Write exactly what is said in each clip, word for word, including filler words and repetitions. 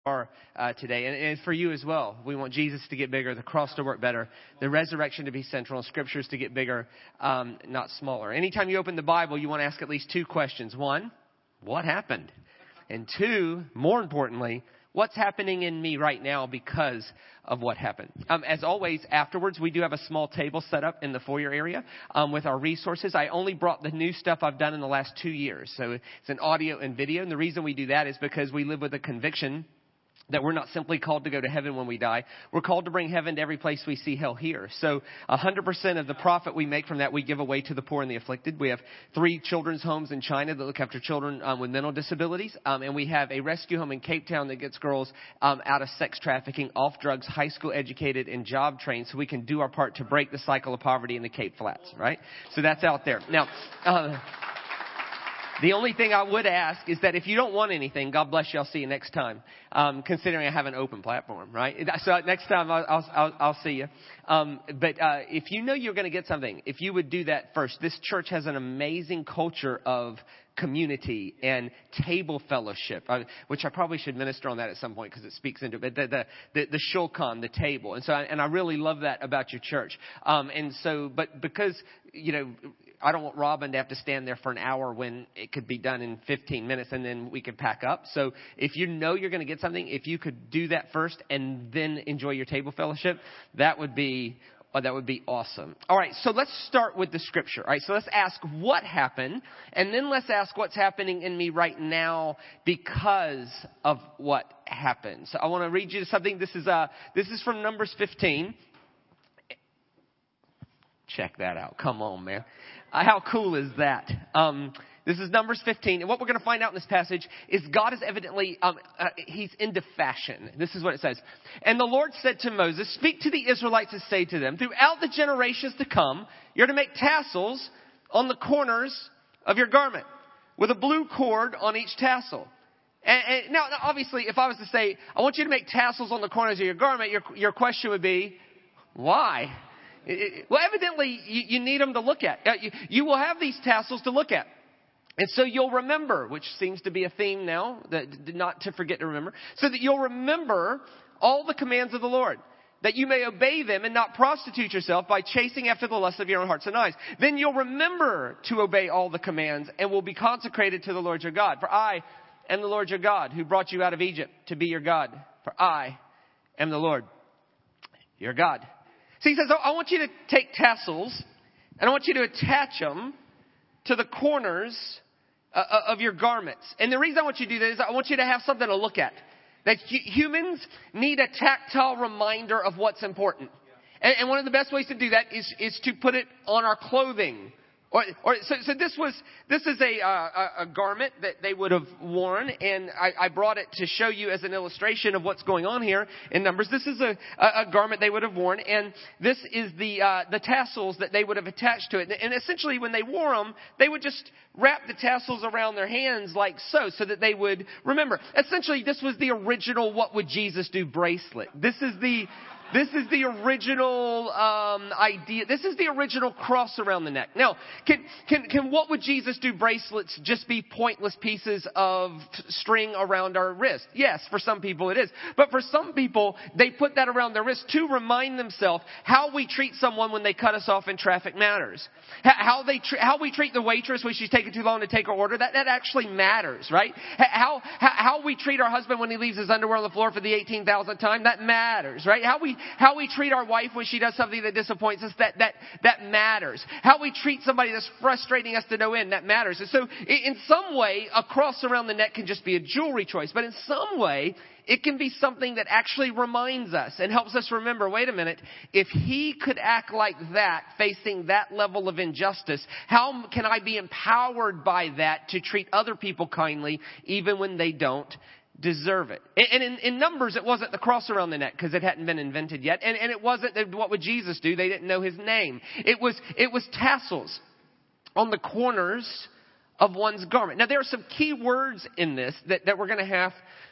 are uh, today, and, and for you as well. We want Jesus to get bigger, the cross to work better, the resurrection to be central, and scriptures to get bigger, um, not smaller. Anytime you open the Bible, you want to ask at least two questions. One, what happened? And two, more importantly, what's happening in me right now because of what happened? Um, as always, afterwards, we do have a small table set up in the foyer area um, with our resources. I only brought the new stuff I've done in the last two years. So it's an audio and video. And the reason we do that is because we live with a conviction that we're not simply called to go to heaven when we die. We're called to bring heaven to every place we see hell here. So one hundred percent of the profit we make from that, we give away to the poor and the afflicted. We have three children's homes in China that look after children um, with mental disabilities. Um, and we have a rescue home in Cape Town that gets girls um, out of sex trafficking, off drugs, high school educated, and job trained, so we can do our part to break the cycle of poverty in the Cape Flats, right? So that's out there. Now, uh, the only thing I would ask is that if you don't want anything, God bless you, I'll see you next time. Um, considering I have an open platform, right? So next time I'll, I'll, I'll, I'll see you. Um, but uh, if you know you're going to get something, if you would do that first. This church has an amazing culture of community and table fellowship, uh, which I probably should minister on that at some point because it speaks into it. But the the the, the shulchan, the table, and so I, and I really love that about your church. Um, and so, but because you know. I don't want Robin to have to stand there for an hour when it could be done in fifteen minutes and then we could pack up. So if you know you're going to get something, if you could do that first and then enjoy your table fellowship, that would be oh, that would be awesome. All right, so let's start with the scripture. All right, so let's ask what happened, and then let's ask what's happening in me right now because of what happened. So I want to read you something. This is uh this is from Numbers fifteen. Check that out. Come on, man. Uh, how cool is that? Um, this is Numbers fifteen. And what we're going to find out in this passage is God is evidently, um, uh, he's into fashion. This is what it says. And the Lord said to Moses, speak to the Israelites and say to them, throughout the generations to come, you're to make tassels on the corners of your garment with a blue cord on each tassel. And, and now, now, obviously, if I was to say, I want you to make tassels on the corners of your garment, your, your question would be, why? It, it, well, evidently, you, you need them to look at. Uh, you, you will have these tassels to look at. And so you'll remember, which seems to be a theme now, that not to forget to remember, so that you'll remember all the commands of the Lord, that you may obey them and not prostitute yourself by chasing after the lust of your own hearts and eyes. Then you'll remember to obey all the commands and will be consecrated to the Lord your God. For I am the Lord your God who brought you out of Egypt to be your God. For I am the Lord your God. So he says, oh, I want you to take tassels and I want you to attach them to the corners uh, of your garments. And the reason I want you to do that is I want you to have something to look at. That humans need a tactile reminder of what's important. And, and one of the best ways to do that is, is to put it on our clothing. Or, or so, so this was this is a, uh, a garment that they would have worn, and I, I brought it to show you as an illustration of what's going on here in Numbers. This is a, a, a garment they would have worn, and this is the uh, the tassels that they would have attached to it. And essentially, when they wore them, they would just wrap the tassels around their hands like so, so that they would remember. Essentially, this was the original "What Would Jesus Do" bracelet. This is the This is the original um, idea. This is the original cross around the neck. Now, can can can What Would Jesus Do bracelets just be pointless pieces of string around our wrist? Yes, for some people it is. But for some people, they put that around their wrist to remind themselves how we treat someone when they cut us off in traffic matters. How they tr- how we treat the waitress when she's taking too long to take her order, that, that actually matters, right? How, how how we treat our husband when he leaves his underwear on the floor for the eighteen thousandth time, that matters, right? How we How we treat our wife when she does something that disappoints us, that, that, that matters. How we treat somebody that's frustrating us to no end, that matters. And so in some way, a cross around the neck can just be a jewelry choice. But in some way, it can be something that actually reminds us and helps us remember, wait a minute, if he could act like that, facing that level of injustice, how can I be empowered by that to treat other people kindly, even when they don't deserve it? And in, in Numbers, it wasn't the cross around the neck because it hadn't been invented yet. And, and it wasn't the, what would Jesus do? They didn't know his name. It was, it was tassels on the corners of one's garment. Now, there are some key words in this that, that we're going to have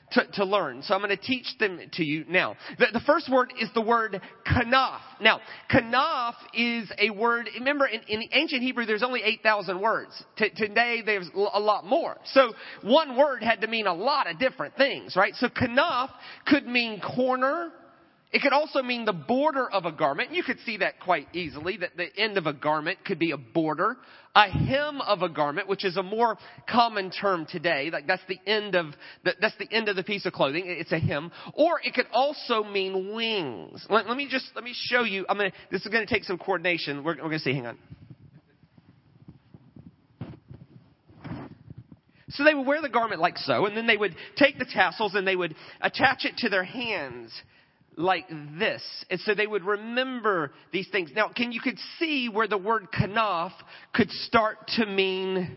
to, to learn. So I'm going to teach them to you now. The, the first word is the word kanaf. Now, kanaf is a word, remember in, in the ancient Hebrew there's only eight thousand words. T- today there's a lot more. So one word had to mean a lot of different things, right? So kanaf could mean corner. It could also mean the border of a garment. You could see that quite easily, that the end of a garment could be a border. A hem of a garment, which is a more common term today. Like that's the end of the, that's the end of the piece of clothing. It's a hem. Or it could also mean wings. Let, let me just, let me show you. I'm gonna, this is going to take some coordination. We're, we're going to see, hang on. So they would wear the garment like so, and then they would take the tassels and they would attach it to their hands like this. And so they would remember these things. Now, can you could see where the word kanaf could start to mean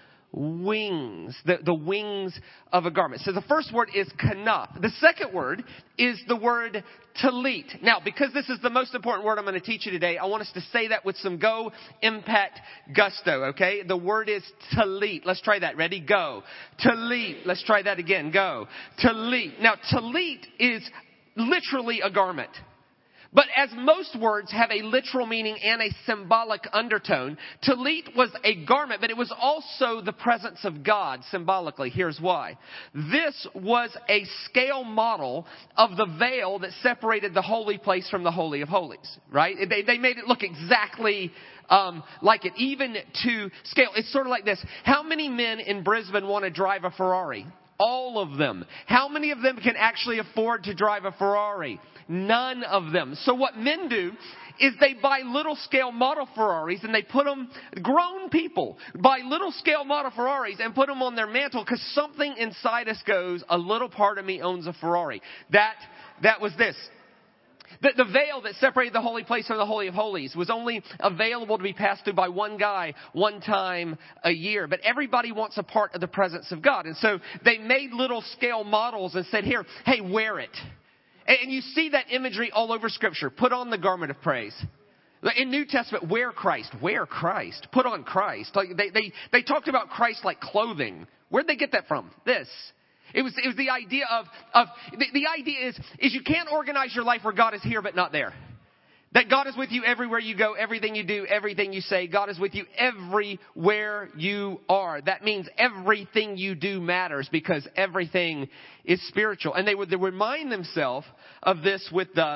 wings, the, the wings of a garment. So the first word is kanaf. The second word is the word talit. Now, because this is the most important word I'm going to teach you today, I want us to say that with some go, impact, gusto, okay? The word is talit. Let's try that. Ready? Go. Talit. Let's try that again. Go. Talit. Now, talit is literally a garment. But as most words have a literal meaning and a symbolic undertone, talit was a garment, but it was also the presence of God symbolically. Here's why. This was a scale model of the veil that separated the holy place from the Holy of Holies, right? They, they made it look exactly um, like it, even to scale. It's sort of like this. How many men in Brisbane want to drive a Ferrari? All of them. How many of them can actually afford to drive a Ferrari? None of them. So what men do is they buy little scale model Ferraris and they put them, grown people buy little scale model Ferraris and put them on their mantle because something inside us goes, a little part of me owns a Ferrari. That, that was this. The, the veil that separated the holy place from the Holy of Holies was only available to be passed through by one guy one time a year. But everybody wants a part of the presence of God. And so they made little scale models and said, here, hey, wear it. And, and you see that imagery all over Scripture. Put on the garment of praise. In New Testament, wear Christ. Wear Christ. Put on Christ. Like they, they, they talked about Christ like clothing. Where'd they get that from? This. It was, it was the idea of, of the, the idea is, is you can't organize your life where God is here but not there. That God is with you everywhere you go, everything you do, everything you say. God is with you everywhere you are. That means everything you do matters because everything is spiritual. And they would they remind themselves of this with the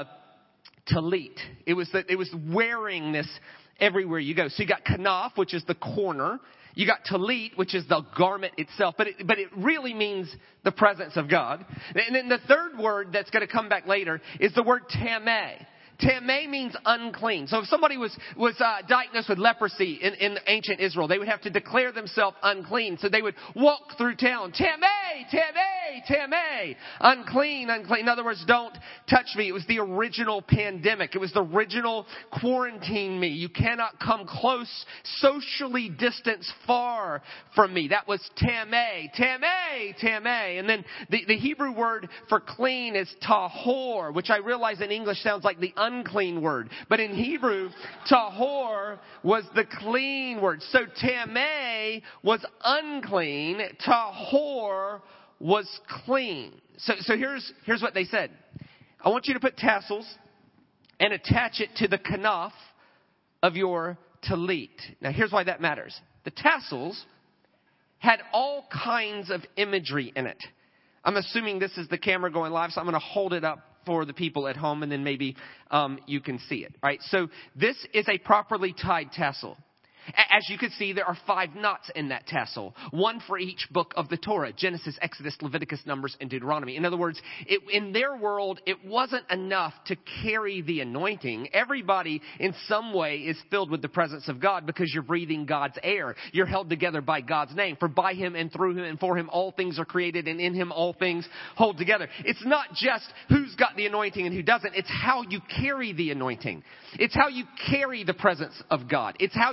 talit. It was that it was wearing this everywhere you go. So you got kanaf, which is the corner. You got talit, which is the garment itself, but it, but it really means the presence of God. And then the third word that's going to come back later is the word tameh. Tameh means unclean. So if somebody was, was uh, diagnosed with leprosy in, in ancient Israel, they would have to declare themselves unclean. So they would walk through town. Tameh, tameh, tameh. Unclean, unclean. In other words, don't touch me. It was the original pandemic. It was the original quarantine me. You cannot come close, socially distance far from me. That was tameh, tameh, tameh. And then the, the Hebrew word for clean is tahor, which I realize in English sounds like the unclean word. But in Hebrew, tahor was the clean word. So tameh was unclean. Tahor was clean. So, so here's, here's what they said. I want you to put tassels and attach it to the kanaf of your talit. Now here's why that matters. The tassels had all kinds of imagery in it. I'm assuming this is the camera going live, so I'm going to hold it up for the people at home, and then maybe um, you can see it. All right, so this is a properly tied tassel. As you can see, there are five knots in that tassel, one for each book of the Torah: Genesis, Exodus, Leviticus, Numbers, and Deuteronomy. In other words, it, in their world, it wasn't enough to carry the anointing. Everybody in some way is filled with the presence of God because you're breathing God's air. You're held together by God's name. For by Him and through Him and for Him all things are created, and in Him all things hold together. It's not just who's got the anointing and who doesn't. It's how you carry the anointing. It's how you carry the presence of God. It's how you carry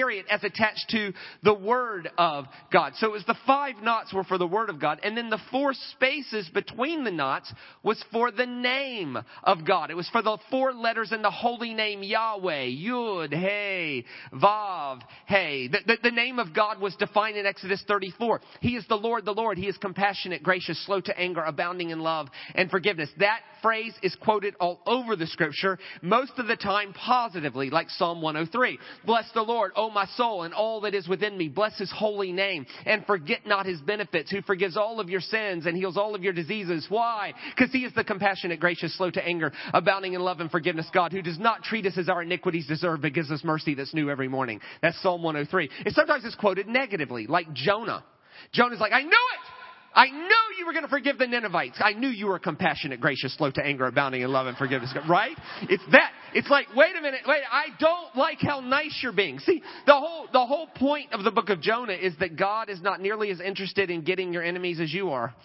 carry it as attached to the Word of God. So it was the five knots were for the Word of God. And then the four spaces between the knots was for the name of God. It was for the four letters in the holy name Yahweh. Yud, Hey, Vav, Hey. The, the, the name of God was defined in Exodus thirty-four. He is the Lord, the Lord. He is compassionate, gracious, slow to anger, abounding in love and forgiveness. That phrase is quoted all over the scripture, most of the time positively, like Psalm one oh three. Bless the Lord, O my soul, and all that is within me. Bless his holy name, and forget not his benefits, who forgives all of your sins and heals all of your diseases. Why? Because he is the compassionate, gracious, slow to anger, abounding in love and forgiveness God, who does not treat us as our iniquities deserve, but gives us mercy that's new every morning. That's Psalm one oh three. And sometimes it's quoted negatively, like Jonah. Jonah's like, I knew it! I knew you were going to forgive the Ninevites. I knew you were compassionate, gracious, slow to anger, abounding in love and forgiveness. Right? It's that. It's like, wait a minute, wait, I don't like how nice you're being. See, the whole, the whole point of the book of Jonah is that God is not nearly as interested in getting your enemies as you are.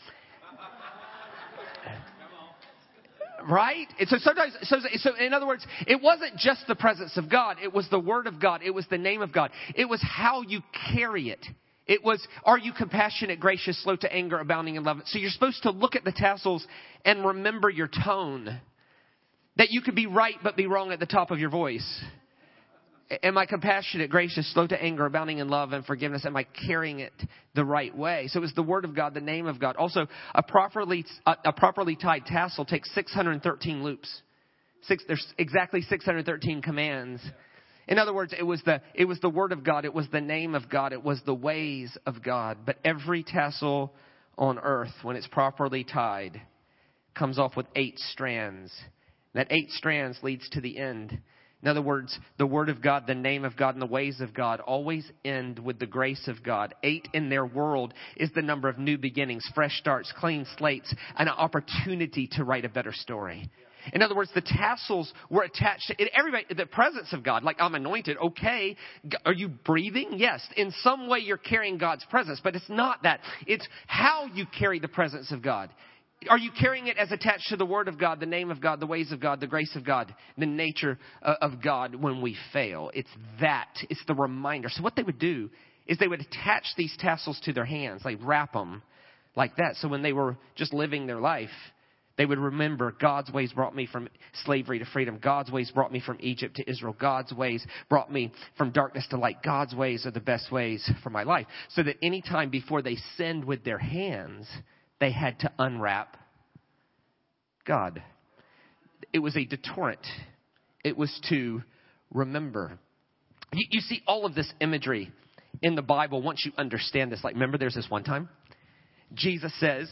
Right? And so sometimes, so, so in other words, it wasn't just the presence of God. It was the Word of God. It was the name of God. It was how you carry it. It was, are you compassionate, gracious, slow to anger, abounding in love? So you're supposed to look at the tassels and remember your tone. That you could be right but be wrong at the top of your voice. Am I compassionate, gracious, slow to anger, abounding in love and forgiveness? Am I carrying it the right way? So it was the Word of God, the name of God. Also, a properly a, a properly tied tassel takes six hundred thirteen loops. Six, there's exactly six hundred thirteen commands. In other words, it was the it was the Word of God, it was the name of God, it was the ways of God. But every tassel on earth, when it's properly tied, comes off with eight strands. That eight strands leads to the end. In other words, the Word of God, the name of God, and the ways of God always end with the grace of God. Eight in their world is the number of new beginnings, fresh starts, clean slates, and an opportunity to write a better story. In other words, the tassels were attached to it, everybody, the presence of God. Like, I'm anointed. Okay. Are you breathing? Yes. In some way, you're carrying God's presence. But it's not that. It's how you carry the presence of God. Are you carrying it as attached to the Word of God, the name of God, the ways of God, the grace of God, the nature of God when we fail? It's that. It's the reminder. So what they would do is they would attach these tassels to their hands, like wrap them like that. So when they were just living their life, they would remember God's ways brought me from slavery to freedom. God's ways brought me from Egypt to Israel. God's ways brought me from darkness to light. God's ways are the best ways for my life. So that any time before they sinned with their hands, they had to unwrap God. It was a deterrent. It was to remember. You, you see all of this imagery in the Bible once you understand this. Like, remember there's this one time Jesus says,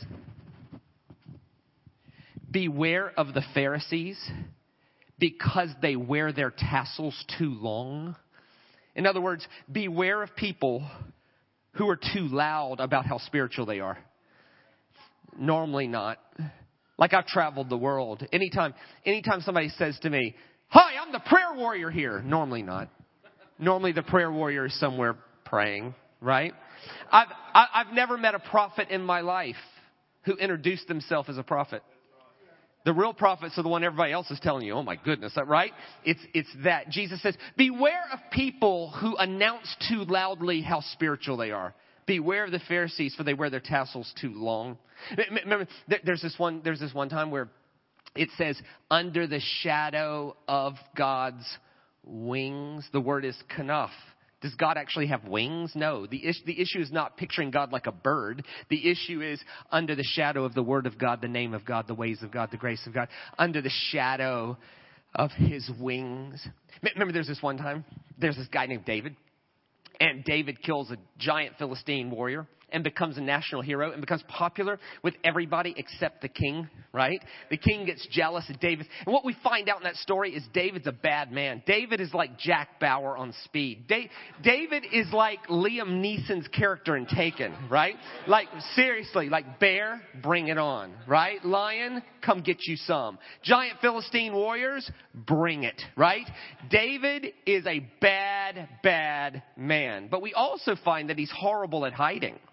beware of the Pharisees because they wear their tassels too long. In other words, beware of people who are too loud about how spiritual they are. Normally not. Like, I've traveled the world. Anytime, anytime somebody says to me, hi, I'm the prayer warrior here. Normally not. Normally the prayer warrior is somewhere praying, right? I've, I, I've never met a prophet in my life who introduced themselves as a prophet. The real prophets are the one everybody else is telling you, oh my goodness, right? It's, it's that. Jesus says, beware of people who announce too loudly how spiritual they are. Beware of the Pharisees, for they wear their tassels too long. Remember, there's this one, there's this one time where it says, under the shadow of God's wings. The word is kanaf. Does God actually have wings? No. The, is, the issue is not picturing God like a bird. The issue is under the shadow of the Word of God, the name of God, the ways of God, the grace of God. Under the shadow of His wings. Remember, there's this one time, there's this guy named David. And David kills a giant Philistine warrior and becomes a national hero and becomes popular with everybody except the king, right? The king gets jealous of David. And what we find out in that story is David's a bad man. David is like Jack Bauer on speed. Da- David is like Liam Neeson's character in Taken, right? Like, seriously, like bear, bring it on, right? Lion, come get you some. Giant Philistine warriors, bring it, right? David is a bad, bad man. But we also find that he's horrible at hiding,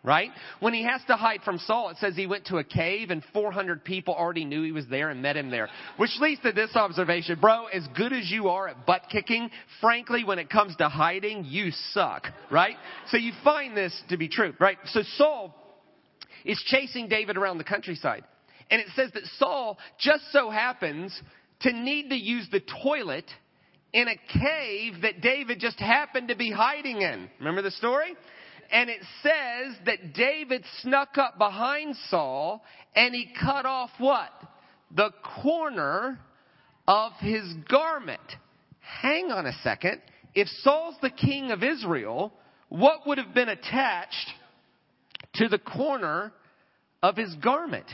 right? When he has to hide from Saul, it says he went to a cave and four hundred people already knew he was there and met him there. Which leads to this observation. Bro, as good as you are at butt kicking, frankly, when it comes to hiding, you suck, right? So you find this to be true, right? So Saul is chasing David around the countryside. And it says that Saul just so happens to need to use the toilet in a cave that David just happened to be hiding in. Remember the story? And it says that David snuck up behind Saul and he cut off what? The corner of his garment. Hang on a second. If Saul's the king of Israel, what would have been attached to the corner of his garment?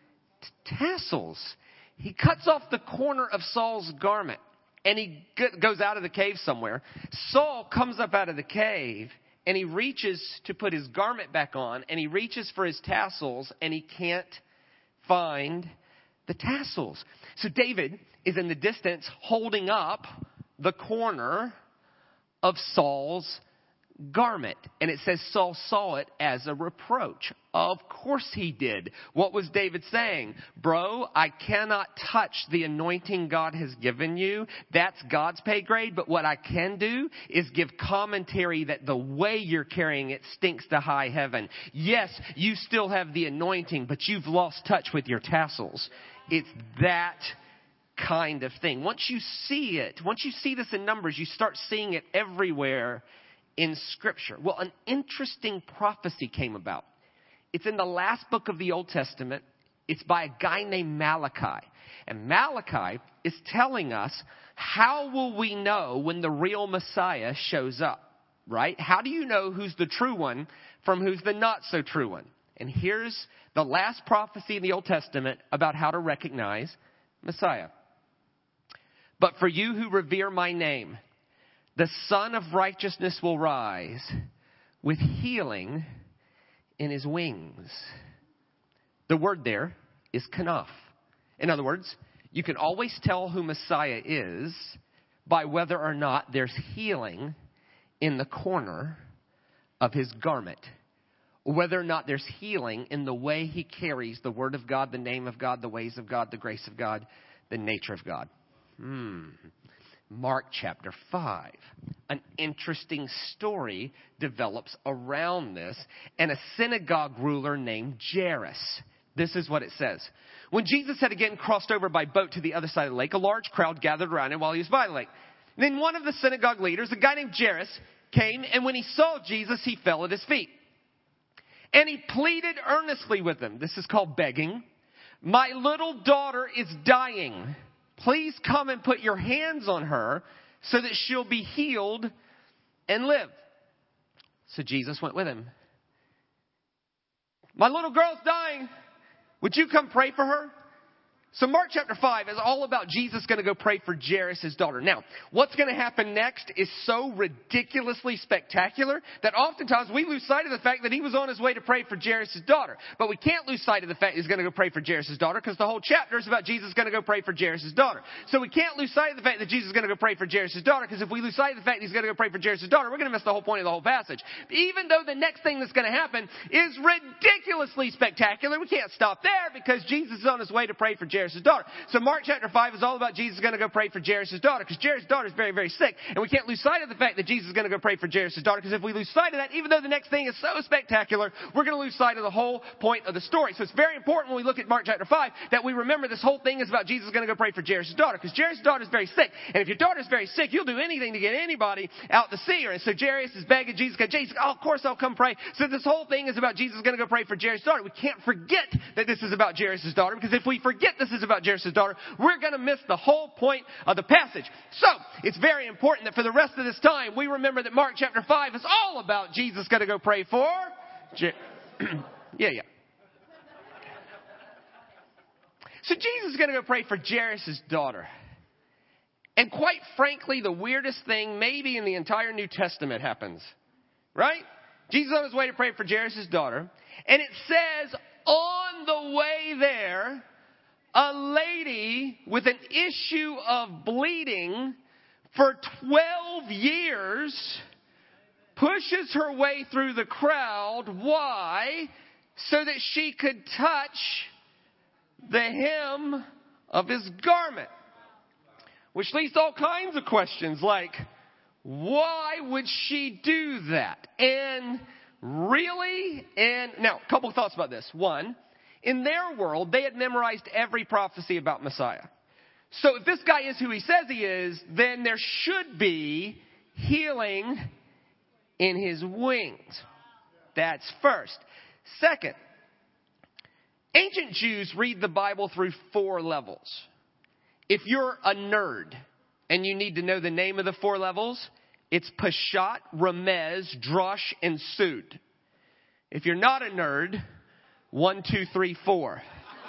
Tassels. He cuts off the corner of Saul's garment and he goes out of the cave somewhere. Saul comes up out of the cave and he reaches to put his garment back on and he reaches for his tassels and he can't find the tassels. So David is in the distance holding up the corner of Saul's garment. And it says Saul saw it as a reproach. Of course he did. What was David saying? Bro, I cannot touch the anointing God has given you. That's God's pay grade. But what I can do is give commentary that the way you're carrying it stinks to high heaven. Yes, you still have the anointing, but you've lost touch with your tassels. It's that kind of thing. Once you see it, once you see this in Numbers, you start seeing it everywhere in Scripture. Well, an interesting prophecy came about. It's in the last book of the Old Testament. It's by a guy named Malachi. And Malachi is telling us, how will we know when the real Messiah shows up? Right? How do you know who's the true one from who's the not so true one? And here's the last prophecy in the Old Testament about how to recognize Messiah. But for you who revere my name, the Son of Righteousness will rise with healing in his wings. The word there is kanaf. In other words, you can always tell who Messiah is by whether or not there's healing in the corner of his garment. Whether or not there's healing in the way he carries the word of God, the name of God, the ways of God, the grace of God, the nature of God. Hmm. Mark chapter five. An interesting story develops around this, and a synagogue ruler named Jairus. This is what it says. When Jesus had again crossed over by boat to the other side of the lake, a large crowd gathered around him while he was by the lake. Then one of the synagogue leaders, a guy named Jairus, came, and when he saw Jesus, he fell at his feet. And he pleaded earnestly with him. This is called begging. My little daughter is dying. Please come and put your hands on her so that she'll be healed and live. So Jesus went with him. My little girl's dying. Would you come pray for her? So Mark chapter five is all about Jesus going to go pray for Jairus' daughter. Now, what's going to happen next is so ridiculously spectacular that oftentimes we lose sight of the fact that he was on his way to pray for Jairus' daughter. But we can't lose sight of the fact he's going to go pray for Jairus' daughter because the whole chapter is about Jesus going to go pray for Jairus' daughter. So we can't lose sight of the fact that Jesus is going to go pray for Jairus' daughter because if we lose sight of the fact that he's going to go pray for Jairus' daughter, we're going to miss the whole point of the whole passage. Even though the next thing that's going to happen is ridiculously spectacular, we can't stop there because Jesus is on his way to pray for Jairus' daughter. So Mark chapter five is all about Jesus going to go pray for Jairus' daughter because Jairus' daughter is very, very sick. And we can't lose sight of the fact that Jesus is going to go pray for Jairus' daughter because if we lose sight of that, even though the next thing is so spectacular, we're going to lose sight of the whole point of the story. So it's very important when we look at Mark chapter five that we remember this whole thing is about Jesus going to go pray for Jairus' daughter because Jairus' daughter is very sick. And if your daughter is very sick, you'll do anything to get anybody out to see her. And so Jairus is begging Jesus, Jesus, oh, of course I'll come pray. So this whole thing is about Jesus going to go pray for Jairus' daughter. We can't forget that this is about Jairus' daughter because if we forget this is about Jairus' daughter, we're going to miss the whole point of the passage. So, it's very important that for the rest of this time, we remember that Mark chapter five is all about Jesus going to go pray for... Ja- yeah, yeah. So, Jesus is going to go pray for Jairus' daughter. And quite frankly, the weirdest thing maybe in the entire New Testament happens. Right? Jesus is on his way to pray for Jairus' daughter. And it says, on the way there... a lady with an issue of bleeding for twelve years pushes her way through the crowd. Why? So that she could touch the hem of his garment. Which leads to all kinds of questions like, why would she do that? And really? And now, a couple of thoughts about this. One, in their world, they had memorized every prophecy about Messiah. So if this guy is who he says he is, then there should be healing in his wings. That's first. Second, ancient Jews read the Bible through four levels. If you're a nerd and you need to know the name of the four levels, it's Peshat, Remez, Drosh, and Sud. If you're not a nerd, one, two, three, four.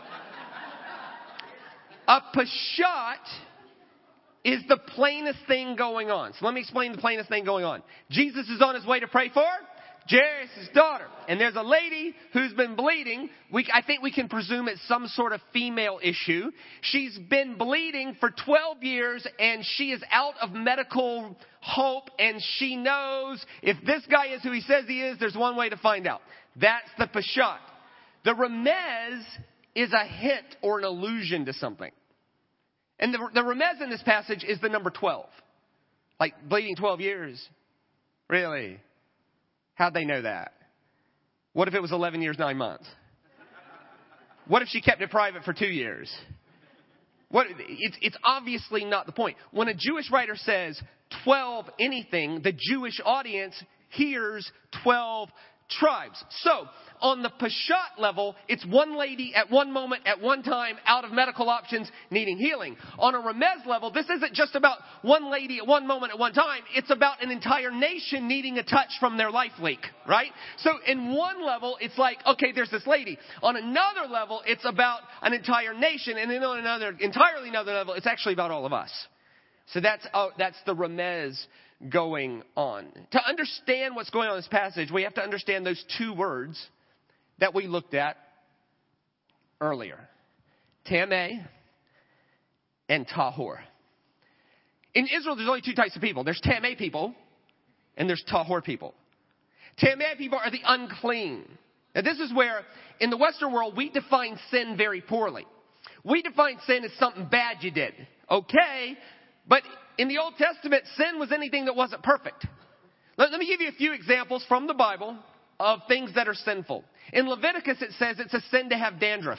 A Peshat is the plainest thing going on. So let me explain the plainest thing going on. Jesus is on his way to pray for Jairus' daughter. And there's a lady who's been bleeding. We, I think we can presume it's some sort of female issue. She's been bleeding for twelve years and she is out of medical hope. And she knows if this guy is who he says he is, there's one way to find out. That's the Peshat. The Remez is a hint or an allusion to something. And the, the Remez in this passage is the number twelve. Like bleeding twelve years. Really? How'd they know that? What if it was eleven years, nine months? What if she kept it private for two years? What, it's, it's obviously not the point. When a Jewish writer says twelve anything, the Jewish audience hears twelve tribes. So, on the Peshat level, it's one lady at one moment, at one time, out of medical options, needing healing. On a Remez level, this isn't just about one lady at one moment, at one time. It's about an entire nation needing a touch from their life leak, right? So, in one level, it's like, okay, there's this lady. On another level, it's about an entire nation. And then on another, entirely another level, it's actually about all of us. So that's, uh, that's the Remez going on. To understand what's going on in this passage, we have to understand those two words that we looked at earlier. Tameh and Tahor. In Israel, there's only two types of people. There's Tameh people and there's Tahor people. Tameh people are the unclean. Now this is where, in the Western world, we define sin very poorly. We define sin as something bad you did. Okay, but in the Old Testament, sin was anything that wasn't perfect. Let, let me give you a few examples from the Bible of things that are sinful. In Leviticus, it says it's a sin to have dandruff.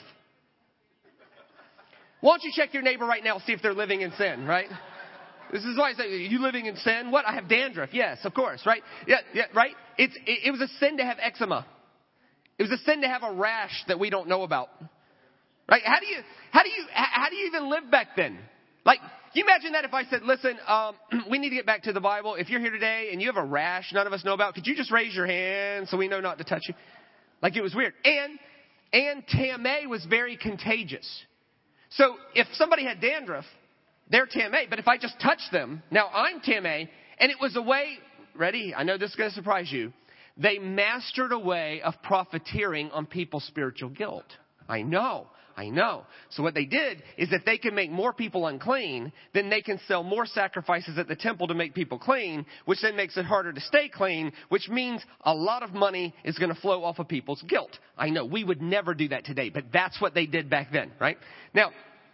Why don't you check your neighbor right now, see if they're living in sin, right? This is why I say, are you living in sin? What? I have dandruff. Yes, of course, right? Yeah, yeah, right? It's, it, it was a sin to have eczema. It was a sin to have a rash that we don't know about. Right? How do you, how do you, how do you even live back then? Like, can you imagine that if I said, listen, um, we need to get back to the Bible. If you're here today and you have a rash none of us know about, could you just raise your hand so we know not to touch you? Like, it was weird. And, and Tameh was very contagious. So if somebody had dandruff, they're Tameh. But if I just touch them, now I'm Tameh. And it was a way, ready? I know this is going to surprise you. They mastered a way of profiteering on people's spiritual guilt. I know. I know. So what they did is if they can make more people unclean, then they can sell more sacrifices at the temple to make people clean, which then makes it harder to stay clean, which means a lot of money is going to flow off of people's guilt. I know we would never do that today, but that's what they did back then, right? Now,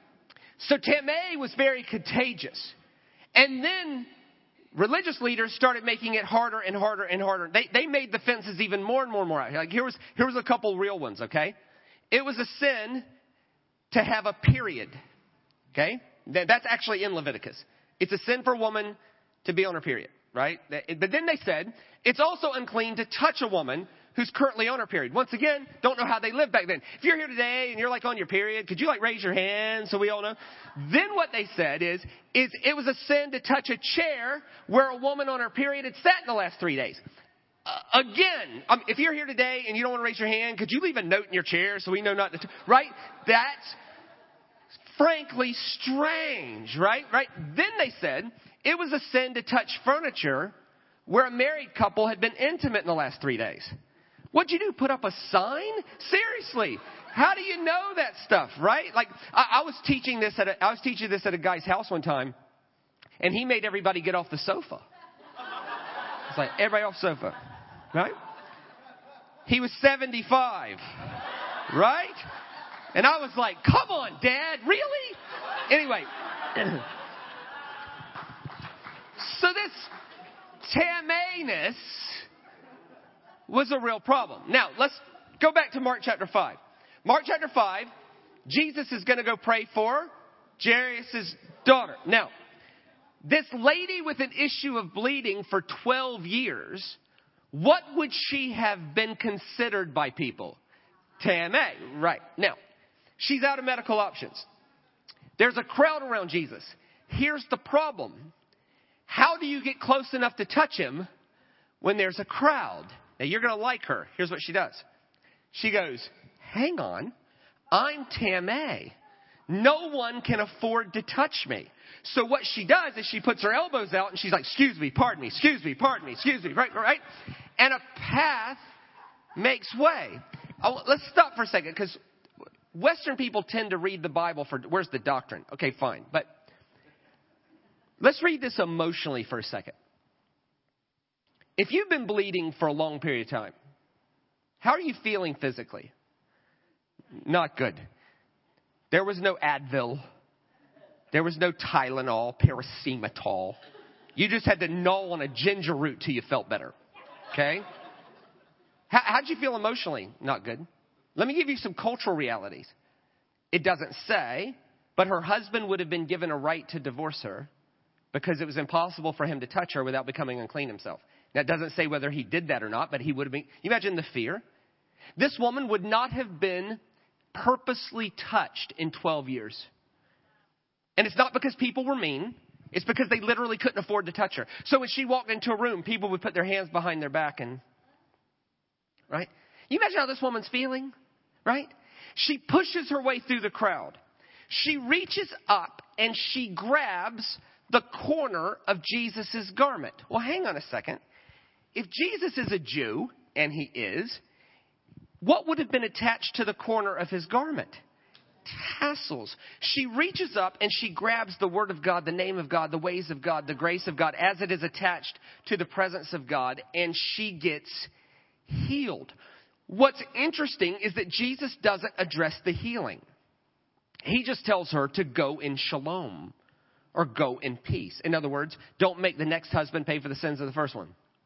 so Tameh was very contagious. And then religious leaders started making it harder and harder and harder. They, they made the fences even more and more and more. Like here was, here was a couple real ones, okay? It was a sin to have a period. Okay? That's actually in Leviticus. It's a sin for a woman to be on her period, right? But then they said, it's also unclean to touch a woman who's currently on her period. Once again, don't know how they lived back then. If you're here today and you're like on your period, could you like raise your hand so we all know? Then what they said is, is it was a sin to touch a chair where a woman on her period had sat in the last three days. Uh, again, um, if you're here today and you don't want to raise your hand, could you leave a note in your chair so we know not to, t- right? That's frankly strange, right? Right? Then they said it was a sin to touch furniture where a married couple had been intimate in the last three days. What'd you do? Put up a sign? Seriously. How do you know that stuff, right? Like, I, I was teaching this at a, I was teaching this at a guy's house one time, and he made everybody get off the sofa. It's like, everybody off sofa. Right? He was seventy-five. Right? And I was like, come on, Dad, really? Anyway. So this Tammay-ness was a real problem. Now, let's go back to Mark chapter five. Mark chapter five, Jesus is going to go pray for Jairus' daughter. Now, this lady with an issue of bleeding for twelve years, what would she have been considered by people? Tammay, right. Now, she's out of medical options. There's a crowd around Jesus. Here's the problem. How do you get close enough to touch him when there's a crowd? Now, you're going to like her. Here's what she does. She goes, hang on, I'm Tammay. No one can afford to touch me. So what she does is she puts her elbows out and she's like, excuse me, pardon me, excuse me, pardon me, excuse me, right, right? And a path makes way. Oh, let's stop for a second because Western people tend to read the Bible for, where's the doctrine? Okay, fine. But let's read this emotionally for a second. If you've been bleeding for a long period of time, how are you feeling physically? Not good. There was no Advil. There was no Tylenol, paracetamol. You just had to gnaw on a ginger root till you felt better. Okay? How, how'd you feel emotionally? Not good. Let me give you some cultural realities. It doesn't say, but her husband would have been given a right to divorce her because it was impossible for him to touch her without becoming unclean himself. Now, it doesn't say whether he did that or not, but he would have been. You imagine the fear. This woman would not have been purposely touched in twelve years. And it's not because people were mean. It's because they literally couldn't afford to touch her. So when she walked into a room, people would put their hands behind their back and, right? You imagine how this woman's feeling, right? She pushes her way through the crowd. She reaches up and she grabs the corner of Jesus' garment. Well, hang on a second. If Jesus is a Jew, and he is, what would have been attached to the corner of his garment? Tassels. She reaches up and she grabs the word of God, the name of God, the ways of God, the grace of God, as it is attached to the presence of God, and she gets healed. What's interesting is that Jesus doesn't address the healing. He just tells her to go in shalom, or go in peace. In other words, don't make the next husband pay for the sins of the first one.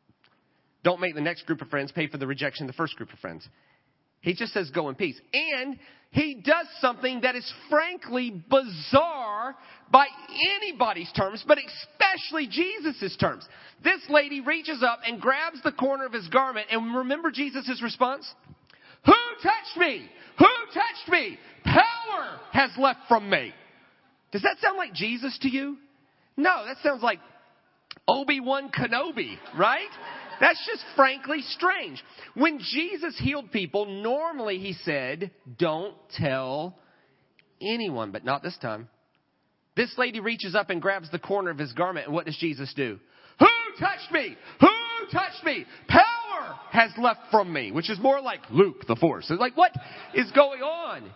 Don't make the next group of friends pay for the rejection of the first group of friends. He just says go in peace. And he does something that is frankly bizarre by anybody's terms, but especially Jesus' terms. This lady reaches up and grabs the corner of his garment. And remember Jesus' response? Who touched me? Who touched me? Power has left from me. Does that sound like Jesus to you? No, that sounds like Obi-Wan Kenobi, right? That's just frankly strange. When Jesus healed people, normally he said, don't tell anyone, but not this time. This lady reaches up and grabs the corner of his garment, and what does Jesus do? Who touched me? Who touched me? Power has left from me, which is more like Luke, the Force. It's like, what is going on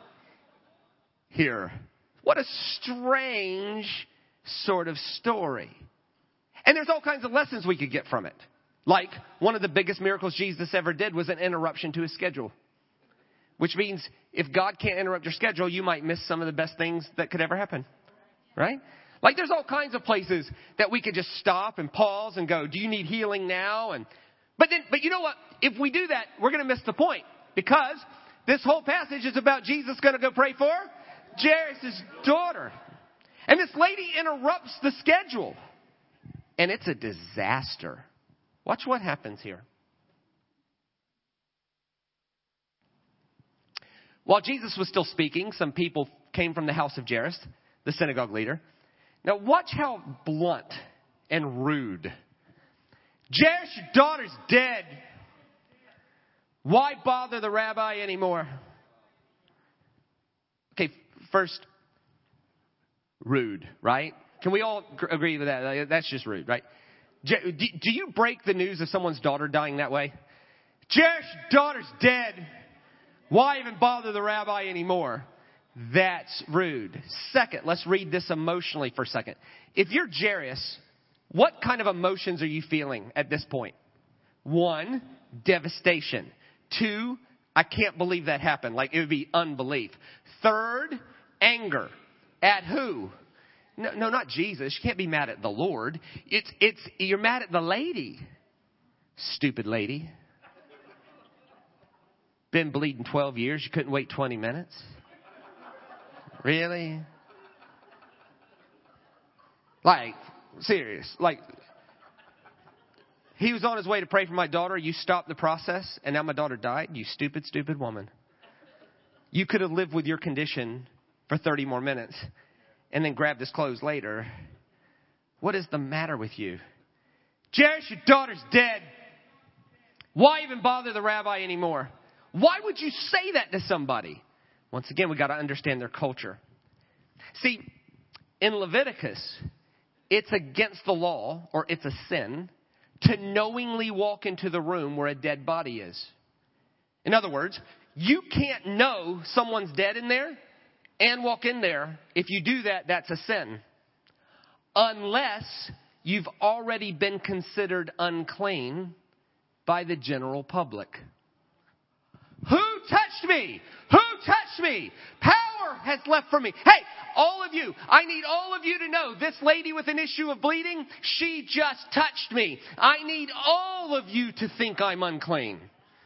here? What a strange sort of story. And there's all kinds of lessons we could get from it. Like, one of the biggest miracles Jesus ever did was an interruption to his schedule. Which means if God can't interrupt your schedule, you might miss some of the best things that could ever happen. Right? Like, there's all kinds of places that we could just stop and pause and go, do you need healing now? And But then, but you know what? If we do that, we're going to miss the point. Because this whole passage is about Jesus going to go pray for Jairus' daughter. And this lady interrupts the schedule. And it's a disaster. Watch what happens here. While Jesus was still speaking, some people came from the house of Jairus, the synagogue leader. Now watch how blunt and rude. Jairus, your daughter's dead. Why bother the rabbi anymore? Okay, first, rude, right? Can we all agree with that? That's just rude, right? Do you break the news of someone's daughter dying that way? Jairus, your daughter's dead. Why even bother the rabbi anymore? That's rude. Second, let's read this emotionally for a second. If you're Jairus, What kind of emotions are you feeling at this point? One, devastation. Two, I can't believe that happened. Like, it would be unbelief. Third, anger. At who? No, no, not Jesus. You can't be mad at the Lord. It's, it's, you're mad at the lady. Stupid lady. Been bleeding twelve years. You couldn't wait twenty minutes. Really? Like, serious. Like, he was on his way to pray for my daughter. You stopped the process, and now my daughter died. You stupid, stupid woman. You could have lived with your condition for thirty more minutes and then grabbed his clothes later. What is the matter with you? Jairus, your daughter's dead. Why even bother the rabbi anymore? Why would you say that to somebody? Once again, we got to understand their culture. See, in Leviticus, it's against the law, or it's a sin, to knowingly walk into the room where a dead body is. In other words, you can't know someone's dead in there and walk in there. If you do that, that's a sin. Unless you've already been considered unclean by the general public. Who touched me? Who touched me? Power has left from me. Hey, all of you, I need all of you to know this lady with an issue of bleeding, she just touched me. I need all of you to think I'm unclean.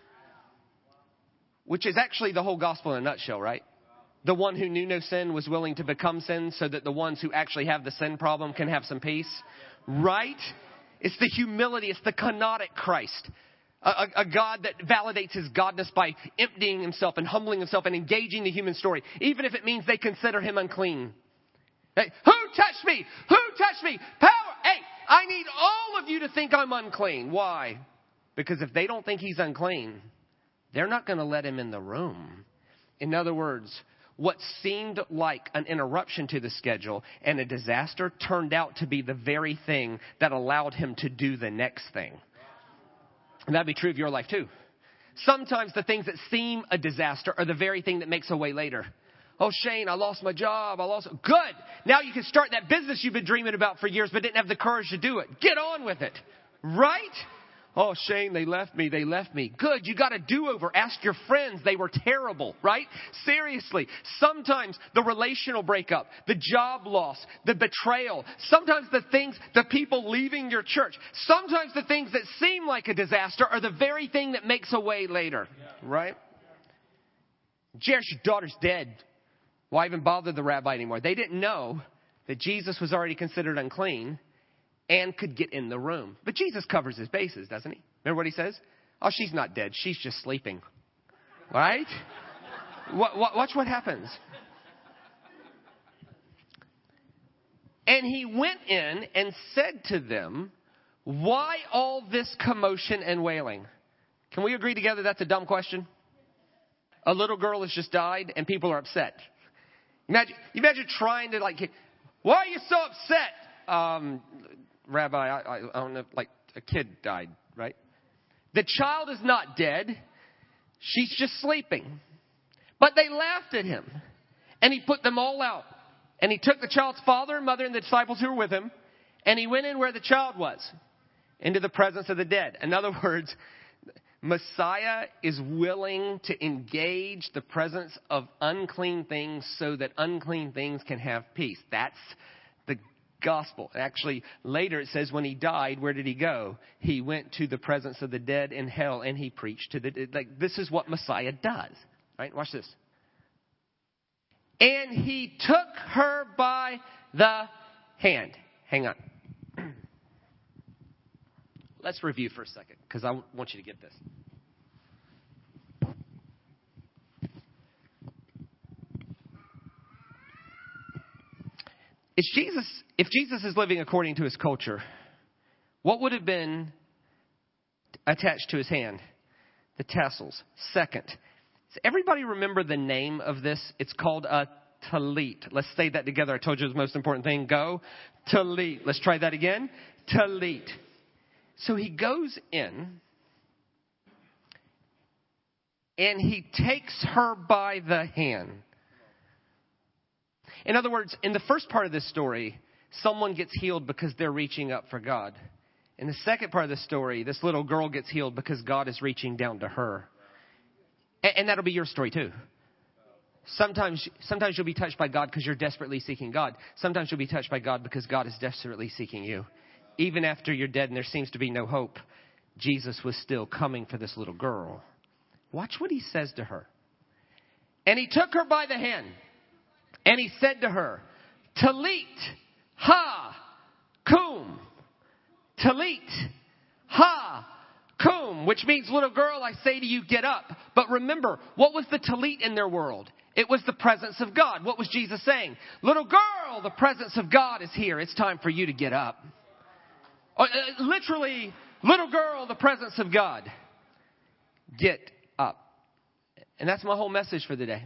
Which is actually the whole gospel in a nutshell, right? The one who knew no sin was willing to become sin so that the ones who actually have the sin problem can have some peace. Right? It's the humility. It's the kenotic Christ. A, a, a God that validates his godness by emptying himself and humbling himself and engaging the human story, even if it means they consider him unclean. Hey, who touched me? Who touched me? Power. Hey, I need all of you to think I'm unclean. Why? Because if they don't think he's unclean, they're not going to let him in the room. In other words, what seemed like an interruption to the schedule and a disaster turned out to be the very thing that allowed him to do the next thing. And that'd be true of your life too. Sometimes the things that seem a disaster are the very thing that makes a way later. Oh, Shane, I lost my job. I lost. Good. Now you can start that business you've been dreaming about for years but didn't have the courage to do it. Get on with it. Right? Oh, Shane, they left me. They left me. Good. You got a do-over. Ask your friends. They were terrible, right? Seriously. Sometimes the relational breakup, the job loss, the betrayal, sometimes the things, the people leaving your church, sometimes the things that seem like a disaster are the very thing that makes a way later, right? Jairus, your daughter's dead. Why even bother the rabbi anymore? They didn't know that Jesus was already considered unclean and could get in the room. But Jesus covers his bases, doesn't he? Remember what he says? Oh, she's not dead. She's just sleeping. Right? Watch what happens. And he went in and said to them, why all this commotion and wailing? Can we agree together that's a dumb question? A little girl has just died and people are upset. Imagine, imagine trying to like, why are you so upset? Um, Rabbi, I, I, I don't know, like a kid died, right? The child is not dead. She's just sleeping. But they laughed at him. And he put them all out. And he took the child's father and mother and the disciples who were with him. And he went in where the child was. Into the presence of the dead. In other words, Messiah is willing to engage the presence of unclean things so that unclean things can have peace. That's the gospel. Actually, later it says when he died, where did he go? He went to the presence of the dead in hell and he preached to the dead. Like, this is what Messiah does. Right? Watch this. And he took her by the hand. Hang on. Let's review for a second because I want you to get this. Is Jesus, if Jesus is living according to his culture, what would have been attached to his hand? The tassels. Second, does everybody remember the name of this? It's called a talit. Let's say that together. I told you it was the most important thing. Go. Talit. Let's try that again. Talit. So he goes in and he takes her by the hand. In other words, in the first part of this story, someone gets healed because they're reaching up for God. In the second part of the story, this little girl gets healed because God is reaching down to her. And, and that'll be your story too. Sometimes, sometimes you'll be touched by God because you're desperately seeking God. Sometimes you'll be touched by God because God is desperately seeking you. Even after you're dead and there seems to be no hope, Jesus was still coming for this little girl. Watch what he says to her. And he took her by the hand and he said to her, Talit ha kum. Talit ha kum, which means, little girl, I say to you, get up. But remember, what was the talit in their world? It was the presence of God. What was Jesus saying? Little girl, the presence of God is here. It's time for you to get up. Uh, literally, little girl, the presence of God. Get up. And that's my whole message for the day.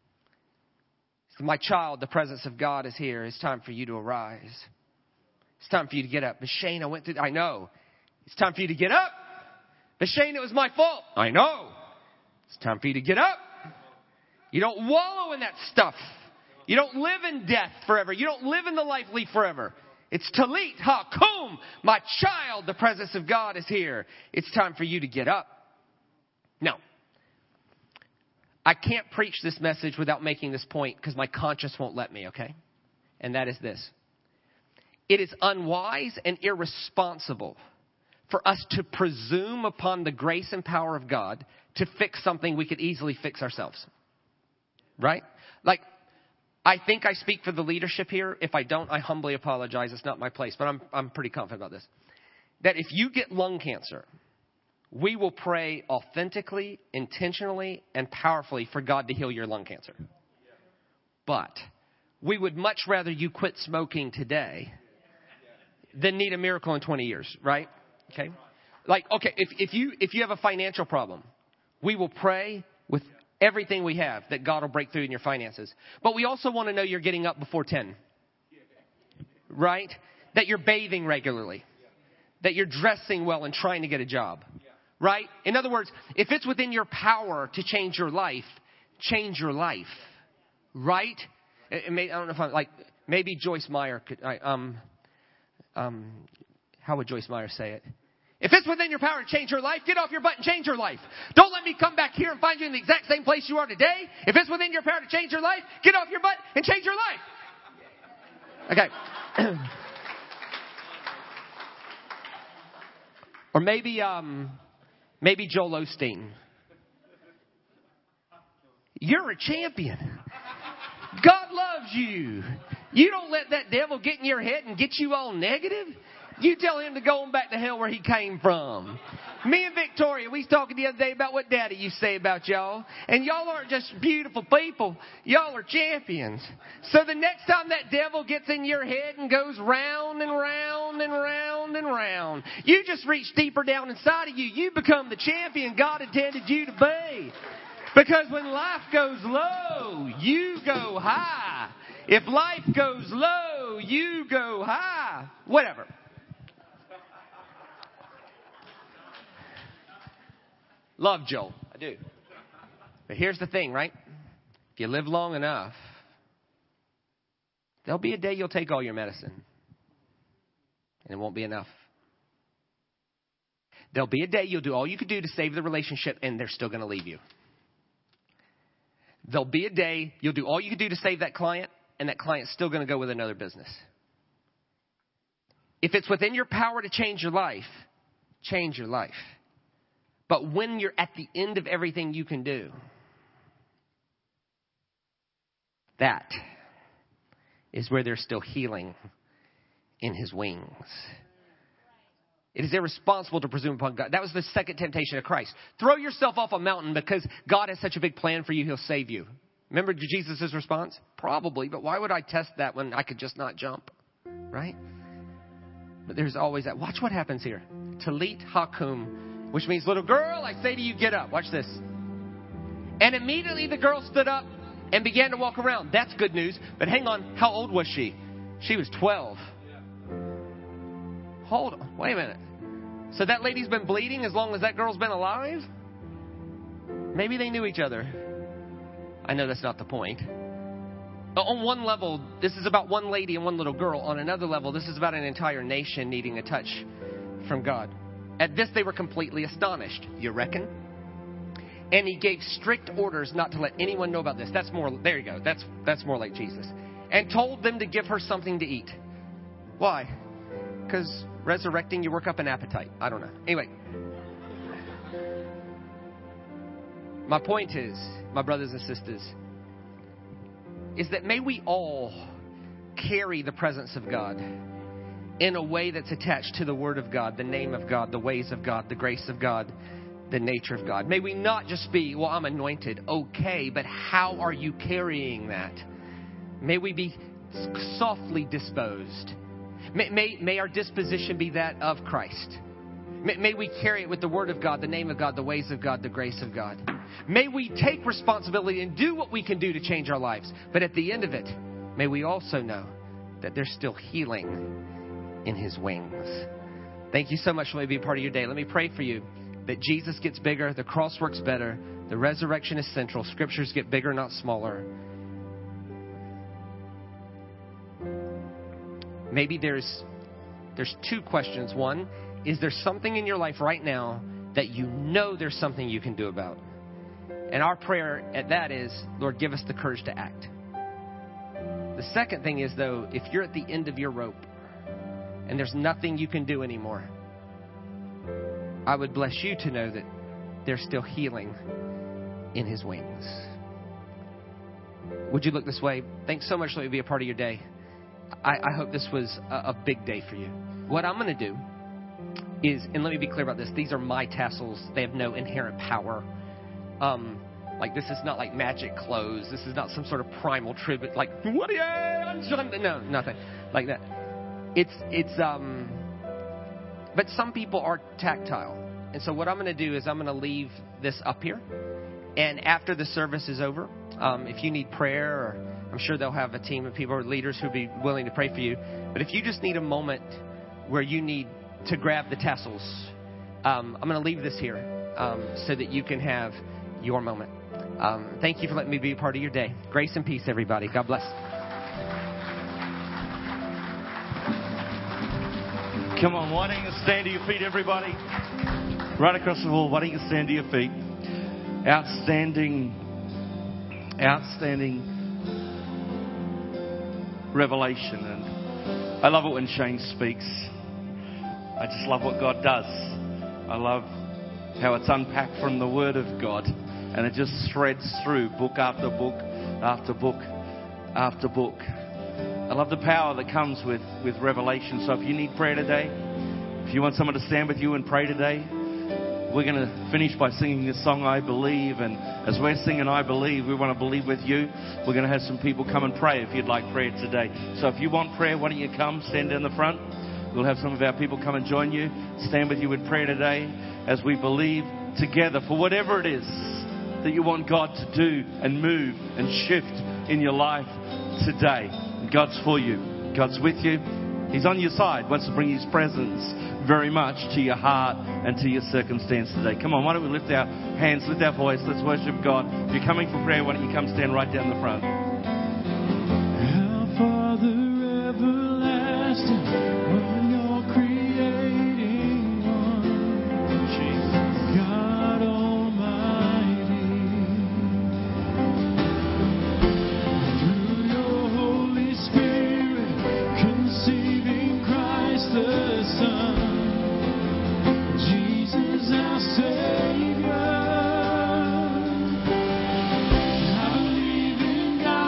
My child, the presence of God is here. It's time for you to arise. It's time for you to get up. But Shane, I went through, I know. It's time for you to get up. But Shane, it was my fault. I know. It's time for you to get up. You don't wallow in that stuff. You don't live in death forever. You don't live in the life leap forever. It's talit ha kum. My child, the presence of God is here. It's time for you to get up. Now, I can't preach this message without making this point because my conscience won't let me, okay? And that is this. It is unwise and irresponsible for us to presume upon the grace and power of God to fix something we could easily fix ourselves. Right? Like, I think I speak for the leadership here. If I don't, I humbly apologize. It's not my place, but I'm I'm pretty confident about this. That if you get lung cancer, we will pray authentically, intentionally, and powerfully for God to heal your lung cancer. But we would much rather you quit smoking today than need a miracle in twenty years, right? Okay? Like, okay, if, if you if you have a financial problem, we will pray with everything we have that God will break through in your finances. But we also want to know you're getting up before ten. Right? That you're bathing regularly. That you're dressing well and trying to get a job. Right? In other words, if it's within your power to change your life, change your life. Right? It may, I don't know if I'm like, maybe Joyce Meyer could, I, um, um, how would Joyce Meyer say it? If it's within your power to change your life, get off your butt and change your life. Don't let me come back here and find you in the exact same place you are today. If it's within your power to change your life, get off your butt and change your life. Okay. Or maybe, um, maybe Joel Osteen. You're a champion. God loves you. You don't let that devil get in your head and get you all negative. You tell him to go on back to hell where he came from. Me and Victoria, we was talking the other day about what Daddy used to say about y'all. And y'all aren't just beautiful people. Y'all are champions. So the next time that devil gets in your head and goes round and round and round and round, you just reach deeper down inside of you. You become the champion God intended you to be. Because when life goes low, you go high. If life goes low, you go high. Whatever. Love Joel. I do. But here's the thing, right? If you live long enough, there'll be a day you'll take all your medicine. And it won't be enough. There'll be a day you'll do all you could do to save the relationship and they're still going to leave you. There'll be a day you'll do all you can do to save that client and that client's still going to go with another business. If it's within your power to change your life, change your life. But when you're at the end of everything you can do, that is where there's still healing in his wings. It is irresponsible to presume upon God. That was the second temptation of Christ. Throw yourself off a mountain because God has such a big plan for you, he'll save you. Remember Jesus' response? Probably, but why would I test that when I could just not jump? Right? But there's always that. Watch what happens here. Talit hakum, which means, little girl, I say to you, get up. Watch this. And immediately the girl stood up and began to walk around. That's good news. But hang on. How old was she? She was twelve. Hold on. Wait a minute. So that lady's been bleeding as long as that girl's been alive? Maybe they knew each other. I know that's not the point. On one level, this is about one lady and one little girl. On another level, this is about an entire nation needing a touch from God. At this, they were completely astonished. You reckon? And he gave strict orders not to let anyone know about this. That's more, there you go. That's, that's more like Jesus. And told them to give her something to eat. Why? Because resurrecting, you work up an appetite. I don't know. Anyway. My point is, my brothers and sisters, is that may we all carry the presence of God in a way that's attached to the Word of God, the name of God, the ways of God, the grace of God, the nature of God. May we not just be, well, I'm anointed, okay, but how are you carrying that? May we be softly disposed. May, may, may our disposition be that of Christ. May, may we carry it with the Word of God, the name of God, the ways of God, the grace of God. May we take responsibility and do what we can do to change our lives. But at the end of it, may we also know that there's still healing in His wings. Thank you so much for letting me be a part of your day. Let me pray for you that Jesus gets bigger, the cross works better, the resurrection is central, scriptures get bigger, not smaller. Maybe there's there's two questions. One, is there something in your life right now that you know there's something you can do about? And our prayer at that is, Lord, give us the courage to act. The second thing is, though, if you're at the end of your rope and there's nothing you can do anymore, I would bless you to know that there's still healing in His wings. Would you look this way? Thanks so much for letting me be a part of your day. I, I hope this was a, a big day for you. What I'm going to do is, and let me be clear about this, these are my tassels. They have no inherent power. Um, like this is not like magic clothes. This is not some sort of primal tribute. Like what? No, nothing like that. It's it's um. But some people are tactile, and so what I'm going to do is I'm going to leave this up here, and after the service is over, um, if you need prayer, or I'm sure they'll have a team of people or leaders who'll be willing to pray for you. But if you just need a moment where you need to grab the tassels, um, I'm going to leave this here um, so that you can have your moment. Um, thank you for letting me be a part of your day. Grace and peace, everybody. God bless. Come on, why don't you stand to your feet, everybody? Right across the hall, why don't you stand to your feet? Outstanding, outstanding revelation. And I love it when Shane speaks. I just love what God does. I love how it's unpacked from the Word of God, and it just threads through book after book after book after book. I love the power that comes with, with revelation. So if you need prayer today, if you want someone to stand with you and pray today, we're going to finish by singing this song, I Believe. And as we're singing I Believe, we want to believe with you. We're going to have some people come and pray if you'd like prayer today. So if you want prayer, why don't you come, stand down the front. We'll have some of our people come and join you, stand with you in prayer today as we believe together for whatever it is that you want God to do and move and shift in your life today. God's for you. God's with you. He's on your side. Wants to bring His presence very much to your heart and to your circumstance today. Come on, why don't we lift our hands, lift our voice. Let's worship God. If you're coming for prayer, why don't you come stand right down the front. Our Father everlasting, one you're creating one, Jesus, God Almighty. Through your Holy Spirit, conceiving Christ the Son, Jesus our Savior. I believe in God.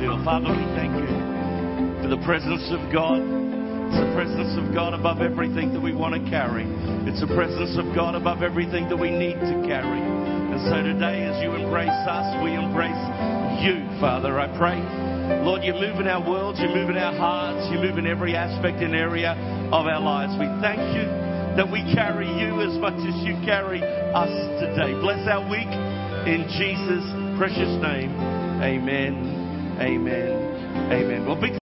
will. Father, we thank you for the presence of God. It's the presence of God above everything that we want to carry. It's the presence of God above everything that we need to carry. And so today, as you embrace us, we embrace you, Father. I pray, Lord, you move in our world, you move in our hearts, you move in every aspect and area of our lives. We thank you that we carry you as much as you carry us today. Bless our week in Jesus' precious name. Amen. Amen. Amen. Well, big